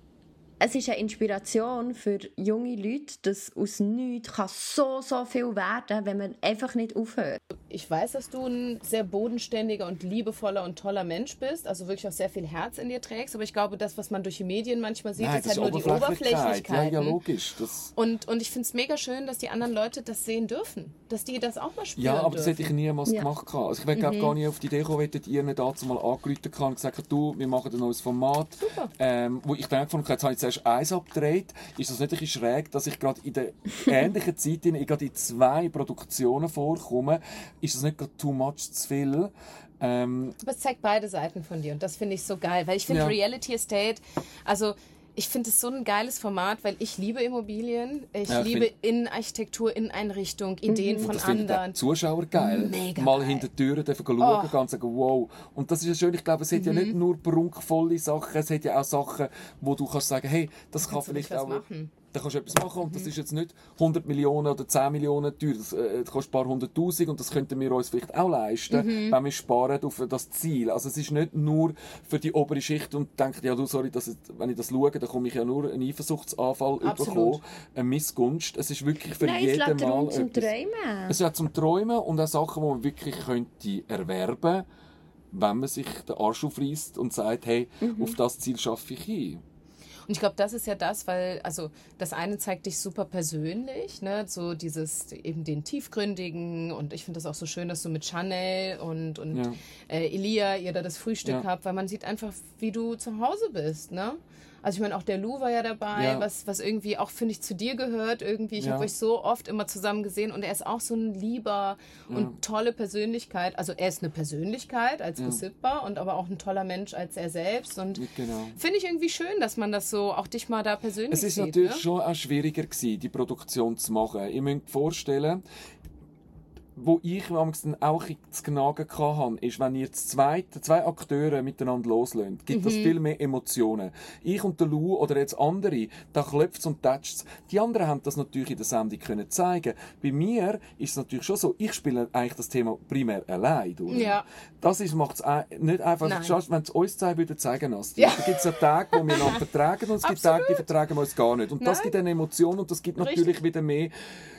es ist eine Inspiration für junge Leute, dass aus nichts kann so, so viel werden, wenn man einfach nicht aufhört. Ich weiß, dass du ein sehr bodenständiger und liebevoller und toller Mensch bist, also wirklich auch sehr viel Herz in dir trägst, aber ich glaube, das, was man durch die Medien manchmal sieht, Nein, ist halt nur die Oberflächlichkeit. Ja, ja, logisch. Das und, und ich finde es mega schön, dass die anderen Leute das sehen dürfen, dass die das auch mal spüren Ja, aber dürfen. das hätte ich niemals Ja. gemacht. Also ich wäre mhm. gar nicht auf die Idee gekommen, hättet ihr nicht dazu mal angerufen und gesagt, du, wir machen ein neues Format. Super. Ähm, wo ich dann gefunden habe, jetzt habe ich zuerst eins abgedreht. Ist das nicht ein bisschen schräg, dass ich gerade in der ähnlichen Zeit in, gerade in zwei Produktionen vorkomme? Ist das nicht gerade too much zu viel? Ähm, Aber es zeigt beide Seiten von dir und das finde ich so geil, weil ich finde Ja. Reality Estate, also ich finde es so ein geiles Format, weil ich liebe Immobilien, ich Ja, ich liebe find- Innenarchitektur, Inneneinrichtung, Ideen von das finden die anderen. Zuschauer geil. Mega mal geil. hinter die Türen dürfen schauen Oh. gehen und sagen, wow. Und das ist ja schön, ich glaube, es hat ja Mhm. nicht nur prunkvolle Sachen, es hat ja auch Sachen, wo du kannst sagen, hey, das kann Kannst du vielleicht was auch... machen. Da kannst du etwas machen und das ist jetzt nicht hundert Millionen oder zehn Millionen teuer. Das äh, kostet ein paar hunderttausend und das könnten wir uns vielleicht auch leisten, Mhm. wenn wir sparen auf das Ziel. Also es ist nicht nur für die obere Schicht und denkt, ja du, sorry, das ist, wenn ich das schaue, dann komme ich ja nur einen Eifersuchtsanfall Absolut. bekommen, eine Missgunst. Es ist wirklich für Nein, es jeden lässt Mal Raum zum etwas. Träumen. Es ist auch zum Träumen und auch Sachen, die man wirklich könnte erwerben, wenn man sich den Arsch aufreißt und sagt, hey, Mhm. auf das Ziel schaffe ich hin. Und ich glaube, das ist ja das, weil, also das eine zeigt dich super persönlich, ne, so dieses, eben den tiefgründigen und ich finde das auch so schön, dass du mit Chanel und, und Ja. äh, Elia ihr da das Frühstück Ja. habt, weil man sieht einfach, wie du zu Hause bist, ne. Also ich meine, auch der Lou war ja dabei, Ja. was, was irgendwie auch, finde ich, zu dir gehört irgendwie. Ich Ja. habe euch so oft immer zusammen gesehen und er ist auch so ein lieber und tolle Persönlichkeit. Also er ist eine Persönlichkeit als Gossipper und aber auch ein toller Mensch als er selbst. Und Genau. finde ich irgendwie schön, dass man das so, auch dich mal da persönlich Es ist sieht. natürlich ne? schon auch schwieriger gewesen, die Produktion zu machen. Ihr müsst euch vorstellen, wo ich manchmal dann auch ein bisschen zu knagen hatte, ist, wenn ihr zwei, zwei Akteure miteinander loslöst, gibt das viel mehr Emotionen. Ich und der Lou oder jetzt andere, da klopft es und tätscht es. Die anderen haben das natürlich in der Sendung können zeigen. Bei mir ist es natürlich schon so, ich spiele eigentlich das Thema primär allein durch. Ja. Das macht es nicht einfach, Nein. schade, wenn es uns zwei würden zeigen lassen. Ja. Da gibt es ja Tage, wo wir einander vertragen und es gibt Tage, die vertragen wir uns gar nicht. Und das Nein. gibt eine Emotion und das gibt natürlich Richtig. wieder mehr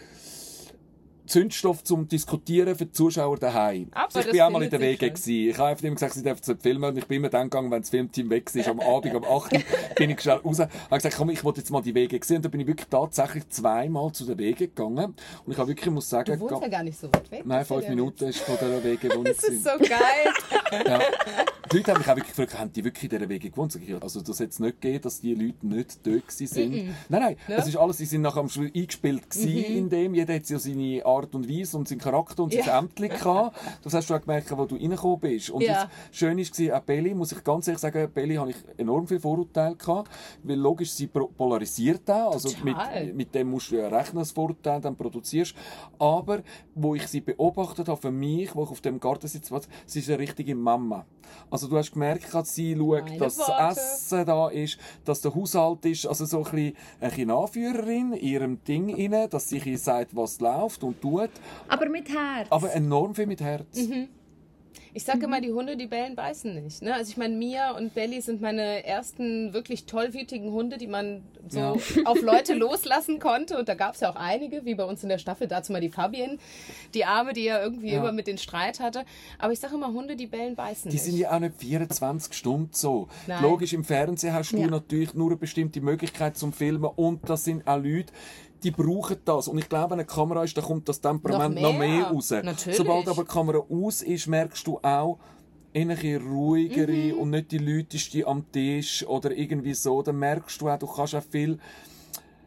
Zündstoff zum Diskutieren für die Zuschauer daheim. Aber Also ich das bin auch mal in der findet Wege sich gewesen. Ich habe einfach immer gesagt, sie dürfen nicht filmen und ich bin immer dann gegangen, wenn das Filmteam weg ist. Am Abend, am acht Uhr bin ich schnell raus. Ich habe gesagt, komm, ich wollte jetzt mal die Wege sehen. Und dann bin ich wirklich tatsächlich zweimal zu den Wegen gegangen. Und ich habe wirklich, muss sagen, Du wohnst ga- ja gar nicht so weit weg. nein, Das ist ja fünf der Minuten Witz. ist von der Wege, wo ich Das ist so geil. ja. Die Leute haben mich auch wirklich gefragt, haben die wirklich in dieser Wege gewohnt? Sag ich, ja, also das hat es nicht gegeben, dass die Leute nicht dort gewesen sind. Nein, nein, Ja. es ist alles, sie sind nachher am Schluss eingespielt gewesen in dem. Jeder hat ja seine Art und Weise und seinen Charakter und sein Ja. Ämtchen gehabt. Das hast du auch gemerkt, wo du reingekommen bist. Und Ja. das Schöne war, auch Belly, muss ich ganz ehrlich sagen, Belly habe ich enorm viel Vorurteile gehabt. Weil logisch, sie pro- polarisiert auch. Also Total. mit, mit dem musst du ja rechnen, das Vorurteil, dann produzierst. Aber, wo ich sie beobachtet habe, für mich, wo ich auf dem Gartensitz war, sie ist eine richtige Mama. Also du hast gemerkt, sie schaut, Meine dass Worte. das Essen da ist, dass der Haushalt ist, also so ein bisschen, ein bisschen Anführerin in ihrem Ding rein, dass sie ihr sagt, was läuft und tut. Aber mit Herz. Aber enorm viel mit Herz. Ich sage immer, die Hunde, die bellen, beißen nicht. Ne? Also ich meine, Mia und Belly sind meine ersten wirklich tollwütigen Hunde, die man so Ja. auf Leute loslassen konnte. Und da gab es ja auch einige, wie bei uns in der Staffel, dazu mal die Fabienne, die Arme, die ja irgendwie Ja. immer mit den Streit hatte. Aber ich sage immer, Hunde, die bellen, beißen Die nicht. sind ja auch nicht vierundzwanzig Stunden so. Nein. Logisch, im Fernsehen hast du Ja. natürlich nur eine bestimmte Möglichkeit zum Filmen und das sind auch Leute, die brauchen das. Und ich glaube, wenn eine Kamera ist, dann kommt das Temperament Noch noch mehr, mehr. raus. Natürlich. Sobald aber die Kamera aus ist, merkst du auch, eine ruhigere Mhm. und nicht die Leuteste am Tisch oder irgendwie so. Dann merkst du auch, du kannst auch viel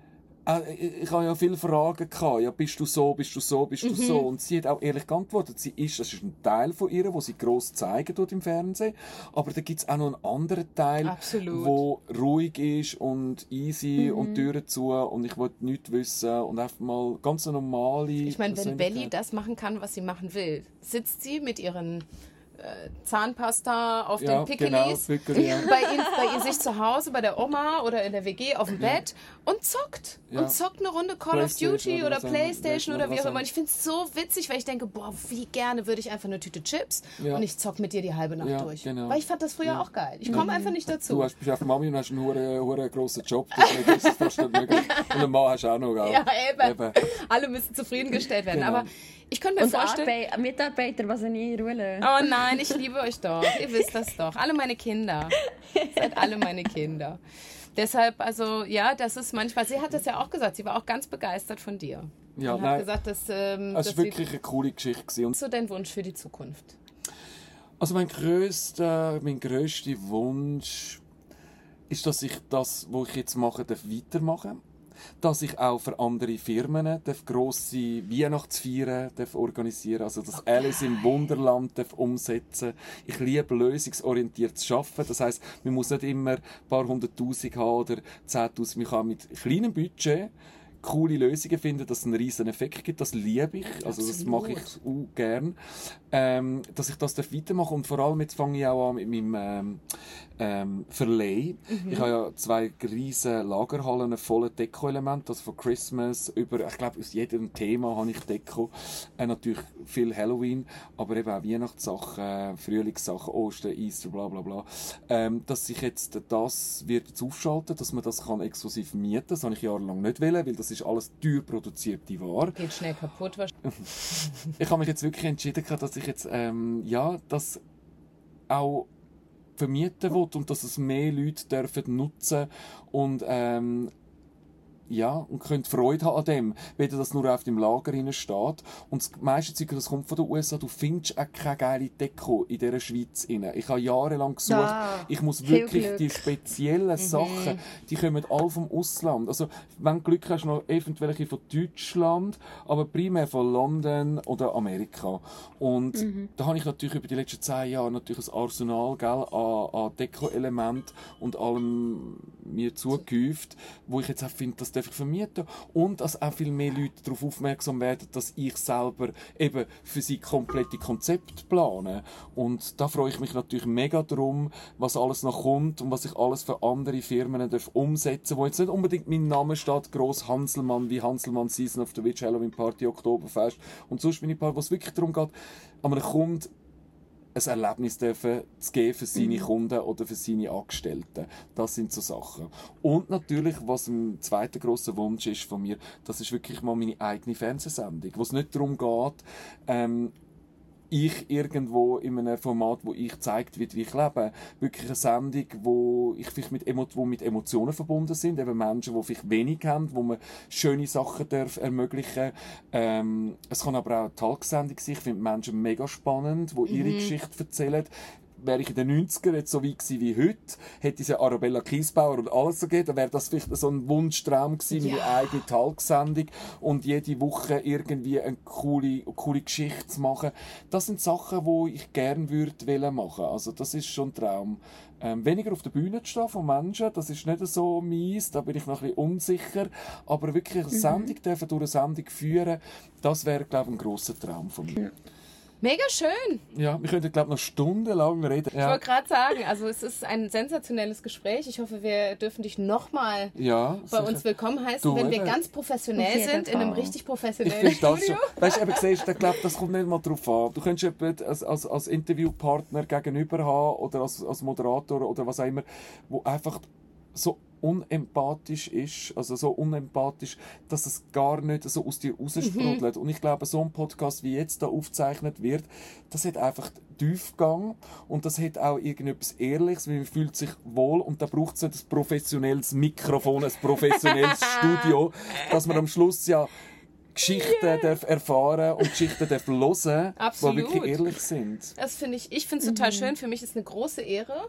Äh, ich habe ja viele Fragen gehabt. Ja, bist du so, bist du so, bist du Mhm. so? Und sie hat auch ehrlich geantwortet. Sie ist, das ist ein Teil von ihr, wo sie gross zeigen tut im Fernsehen. Aber da gibt es auch noch einen anderen Teil, Absolut. wo ruhig ist und easy Mhm. und Türen zu und ich wollte nichts wissen und einfach mal ganz eine normale Ich meine, wenn Belly Persönlichkeit. das machen kann, was sie machen will, sitzt sie mit ihren äh, Zahnpasta auf Ja, den genau, Pickelis Pickeli, ja. bei, ihr, bei ihr sich zu Hause, bei der Oma oder in der W G auf dem Ja. Bett und zockt. Ja. Und zockt eine Runde Call of PlayStation Duty oder oder was auch- Playstation oder wie was auch immer. auch- Und ich finde es so witzig, weil ich denke, boah, wie gerne würde ich einfach eine Tüte Chips Ja. und ich zock mit dir die halbe Nacht Ja, durch. genau. Weil ich fand das früher Ja. auch geil. Ich komme einfach nicht dazu. Du hast, bist einfach Mami und hast einen hohen, hohen grossen Job, deswegen ist es fast nicht möglich. Und einen Mann hast du auch noch, gell? Ja, eben. Eben. Alle müssen zufriedengestellt werden. Genau. Aber ich könnte mir Und vorstellen... Arbe Mitarbeiter, was in ihre Ruhe. Oh nein, ich liebe euch doch. Ihr wisst das doch. Alle meine Kinder. Ihr seid alle meine Kinder. Deshalb, also, ja, das ist manchmal, sie hat das ja auch gesagt, sie war auch ganz begeistert von dir. Ja, und nein. hat gesagt, dass, ähm, Es dass war sie, wirklich eine coole Geschichte gewesen. Und so dein Wunsch für die Zukunft. also mein grösster, mein grösster Wunsch ist, dass ich das, was ich jetzt mache, darf weitermachen darf. Dass ich auch für andere Firmen darf grosse Weihnachtsfeiern darf organisieren, also das Alice im Wunderland darf umsetzen. Ich liebe lösungsorientiert zu arbeiten. Das heisst, man muss nicht immer ein paar hunderttausend haben oder zehntausend. Man kann mit kleinem Budget coole Lösungen finden, dass es einen riesen Effekt gibt. Das liebe ich. Also das Absolut. mache ich auch gern. Ähm, dass ich das weitermachen darf. Und vor allem jetzt fange ich auch an mit meinem ähm, ähm, Verleih. Ich habe ja zwei riesen Lagerhallen voller Deko-Elemente, also von Christmas über, ich glaube, aus jedem Thema habe ich Deko. Äh, natürlich viel Halloween, aber eben auch Weihnachtssachen, Frühlingssachen, Ostern, Easter, bla bla bla. Ähm, dass ich jetzt das wird jetzt aufschalten, dass man das kann exklusiv mieten. Das habe ich jahrelang nicht wollen, weil das ist alles teuer produzierte Ware. Geht schnell kaputt. Ich habe mich jetzt wirklich entschieden, dass ich jetzt ähm, ja, das auch vermieten will und dass es mehr Leute dürfen nutzen und ähm, ja, und könnt Freude haben an dem, wenn das nur auf dem Lager drin steht. Und das meiste Zeug, das kommt von den U S A, du findest auch keine geile Deko in dieser Schweiz rein. Ich habe jahrelang gesucht, Ah, ich muss viel wirklich Glück. die speziellen Sachen, die kommen alle vom Ausland. Also, wenn du Glück hast, noch eventuell welche von Deutschland, aber primär von London oder Amerika. Und da habe ich natürlich über die letzten zehn Jahre natürlich ein Arsenal, gell, an, an Deko-Elementen und allem mir zugehäuft, wo ich jetzt auch finde, das darf ich vermieten. Und dass auch viel mehr Leute darauf aufmerksam werden, dass ich selber eben für sie komplette Konzept plane. Und da freue ich mich natürlich mega drum, was alles noch kommt und was ich alles für andere Firmen darf umsetzen, wo jetzt nicht unbedingt mein Name steht, gross Hanselmann, wie Hanselmann Season of the Witch, Halloween Party, Oktoberfest und sonst bin ich paar, wo es wirklich darum geht, an einem Kunden ein Erlebnis dürfen zu geben für seine Kunden oder für seine Angestellten. Das sind so Sachen. Und natürlich, was ein zweiter grosser Wunsch ist von mir, das ist wirklich mal meine eigene Fernsehsendung, wo es nicht darum geht, ähm, ich irgendwo in einem Format, wo ich zeigt wird, wie ich lebe, wirklich eine Sendung, wo ich vielleicht mit, Emo- wo mit Emotionen verbunden sind, eben Menschen, die vielleicht wenig haben, wo man schöne Sachen darf ermöglichen. Ähm, es kann aber auch eine Talksendung sein. Ich finde Menschen mega spannend, die ihre Geschichte erzählen. Wäre ich in den neunzigern jetzt so weit gewesen wie heute, hätte es ja Arabella Kiesbauer und alles so gegeben, dann wäre das vielleicht so ein Wunschtraum gewesen, meine eigene Talksendung und jede Woche irgendwie eine coole, coole Geschichte zu machen. Das sind Sachen, die ich gerne würde machen. Also das ist schon ein Traum. Ähm, weniger auf der Bühne zu stehen von Menschen, das ist nicht so mies, da bin ich noch ein bisschen unsicher, aber wirklich eine Sendung dürfen, durch eine Sendung führen, das wäre, glaube ich, ein grosser Traum von mir. Mega schön. Ja, wir könnten, glaube ich, noch stundenlang reden. Ich wollte gerade sagen, also es ist ein sensationelles Gespräch. Ich hoffe, wir dürfen dich nochmal Ja, bei sicher. uns willkommen heißen, Du, wenn wir eben. ganz professionell Auf jeden sind, in einem Fall. richtig Ich professionellen finde das Studio. schon. Weißt du, eben, siehst, ich glaube, das kommt nicht mal drauf an. Du könntest jemanden als, als, als Interviewpartner gegenüber haben oder als, als Moderator oder was auch immer, wo einfach so unempathisch ist, also so unempathisch, dass es gar nicht so aus dir raussprudelt. Und ich glaube, so ein Podcast, wie jetzt da aufgezeichnet wird, das hat einfach Tiefgang und das hat auch irgendetwas Ehrliches, weil man fühlt sich wohl und da braucht es nicht ein professionelles Mikrofon, ein professionelles Studio, dass man am Schluss ja Geschichten darf erfahren und Geschichten darf hören, die Absolut. wirklich ehrlich sind. Das finde ich, ich finde es total schön. Für mich ist es eine große Ehre,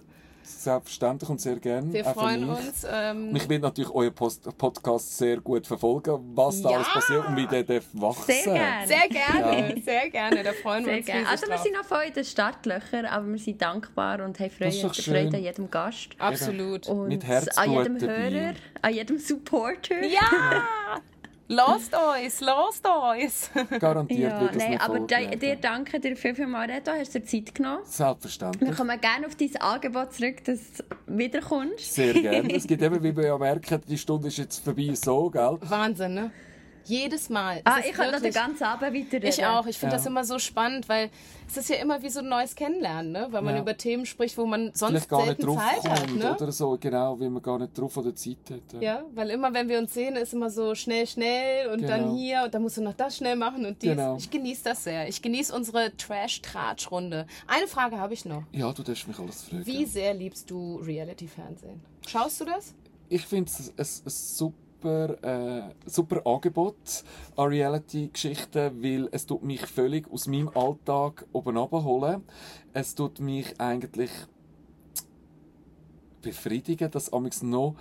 selbstverständlich und sehr gerne. Wir auch für freuen mich. uns. Ähm, Und ich will natürlich euren Post Podcast sehr gut verfolgen, was da Ja. alles passiert und wie der darf wachsen. Sehr gerne. sehr gerne, sehr gerne. Da freuen wir Sehr uns gerne. riesig Also wir drauf. sind noch voll in den Startlöchern, aber wir sind dankbar und haben Das ist Freude, doch schön. Freude an jedem Gast. Absolut. Und Mit Herzblut an jedem dabei. Hörer, an jedem Supporter. Ja! Lasst uns, lasst uns. Garantiert Ja, wird das nein, eine aber Folge dir, dir werden. danke dir viel, viel mal, Reto, hast du dir Zeit genommen. Wir Selbstverständlich. kommen gerne auf dein Angebot zurück, dass du wiederkommst. Sehr gerne. Es gibt eben, wie wir ja merken, die Stunde ist jetzt vorbei, so, gell? Wahnsinn, ne? Jedes Mal. Ah, Es ist ich kann noch den wirklich- ganzen Abend weiterreden. Ich auch. Ich finde Ja. das immer so spannend, weil es ist ja immer wie so ein neues Kennenlernen, ne? Weil man Ja. über Themen spricht, wo man sonst Vielleicht gar nicht selten drauf Zeit hat, kommt ne? oder so, genau, weil man gar nicht drauf oder Zeit hat. Ja, weil immer, wenn wir uns sehen, ist immer so schnell, schnell und dann Genau. hier und dann musst du noch das schnell machen und dies. Genau. Ich genieße das sehr. Ich genieße unsere Trash-Tratsch-Runde. Eine Frage habe ich noch. Ja, du darfst mich alles fragen. Wie sehr liebst du Reality-Fernsehen? Schaust du das? Ich finde es ein, ein super, äh, super Angebot an Reality-Geschichten, weil es tut mich völlig aus meinem Alltag oben runterholen. Es tut mich eigentlich befriedigen, dass amigs noch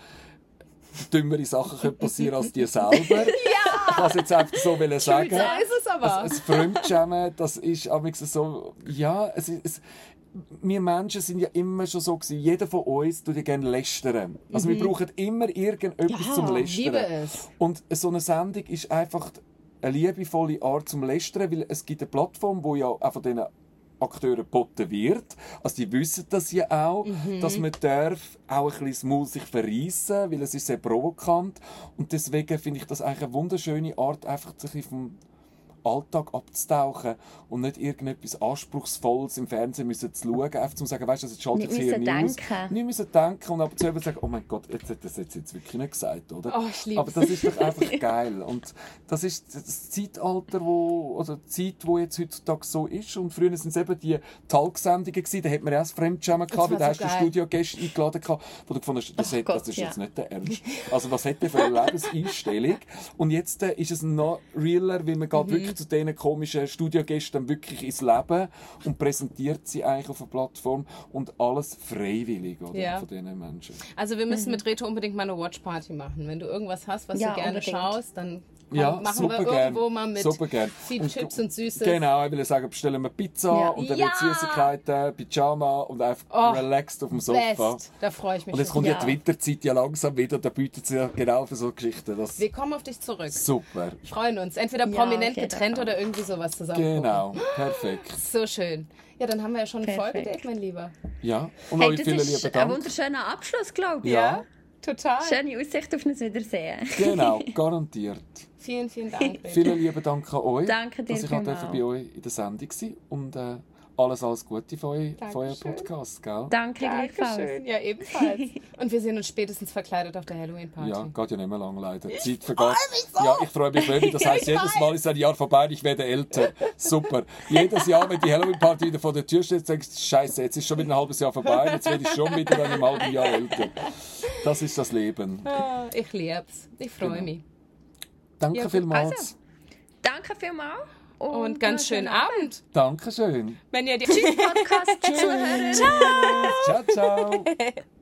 dümmere Sachen können passieren als die selber. Ja! Ich kann es jetzt einfach so wollen sagen. So ist es aber. Ein Fremdschämen, das ist amigs so, ja, es ist, es, wir Menschen sind ja immer schon so gewesen, jeder von uns tut ja gerne lästern. Also wir brauchen immer irgendetwas Ja, zum Lästern. liebe es. Und so eine Sendung ist einfach eine liebevolle Art zum Lästern, weil es gibt eine Plattform, wo ja auch von diesen Akteuren geboten wird. Also die wissen das ja auch, dass man darf auch ein bisschen das Maul sich verreissen, weil es ist sehr provokant. Und deswegen finde ich das eigentlich eine wunderschöne Art, einfach sich vom Alltag abzutauchen und nicht irgendetwas Anspruchsvolles im Fernsehen müssen zu schauen, einfach zu sagen, weißt du, jetzt schaltet Nicht es hier müssen News. denken. Nicht müssen denken und ab und zu eben sagen, oh mein Gott, jetzt hat er das jetzt wirklich nicht gesagt, oder? Oh, ich lieb's. Aber das ist doch einfach geil. Und das ist das Zeitalter, wo, oder die Zeit, wo jetzt heutzutage so ist. Und früher waren es eben die Talksendungen gewesen, da hat man erst Fremdschämen gehabt, weil war da so hast du geil. Studiogäste eingeladen gehabt, wo du gefunden hast, das, Ach hat, Gott, das ist ja. jetzt nicht der Ernst. Also was hat der für eine Lebenseinstellung? Und jetzt äh, ist es noch realer, weil man geht Mhm. wirklich zu diesen komischen Studiogästen dann wirklich ins Leben und präsentiert sie eigentlich auf einer Plattform und alles freiwillig, oder? Ja. Von diesen Menschen. Also wir müssen mit Reto unbedingt mal eine Watchparty machen. Wenn du irgendwas hast, was Ja, du gerne unbedingt. schaust, dann komm, Ja, machen super wir gern. irgendwo mal mit Super gern. viel Chips und Süßes. Genau, ich will sagen, bestellen wir Pizza Ja. und dann Ja. mit Süßigkeiten, Pyjama und einfach Oh, relaxed auf dem Sofa. Best. Da freue ich mich Und jetzt schon. kommt ja, Ja. die Winterzeit ja langsam wieder, da bietet sie ja genau für so Geschichten. Das Wir kommen auf dich zurück. super. Freuen uns. Entweder Ja, prominent auf jeden getrennt Fall. oder irgendwie sowas zusammen. Genau, perfekt. So schön. Ja, dann haben wir ja schon ein Perfekt. Folgedate, mein Lieber. Ja, und Hey, euch das vielen lieben ist ein Dank. wunderschöner Abschluss, glaube ich. Ja. Total. Schöne Aussicht auf ein Wiedersehen. Genau, garantiert. Vielen, vielen Dank. Reto. Vielen lieben Dank an euch, Danke dir dass ich auch vielmals. bei euch in der Sendung war. Und äh, alles, alles Gute für, euch, für euren Dankeschön. Podcast, gell? Danke gleichfalls. Dankeschön. Ja, ebenfalls. Und wir sehen uns spätestens verkleidet auf der Halloween-Party. Ja, geht ja nicht mehr lang leider. Die Zeit vergeht. Ja, ich freue mich wirklich. Das heisst, jedes Mal ist ein Jahr vorbei und ich werde älter. Super. Jedes Jahr, wenn die Halloween-Party wieder vor der Tür steht, denkst du, Scheiße, jetzt ist schon wieder ein halbes Jahr vorbei, jetzt werde ich schon wieder dann im halben Jahr älter. Das ist das Leben. Ah, ich lieb's. Ich freue Genau. mich. Danke Ja, vielmals. also. Danke vielmals. Und ganz schönen Abend. Dankeschön. Wenn ihr die Podcast zuhören. Ciao, ciao.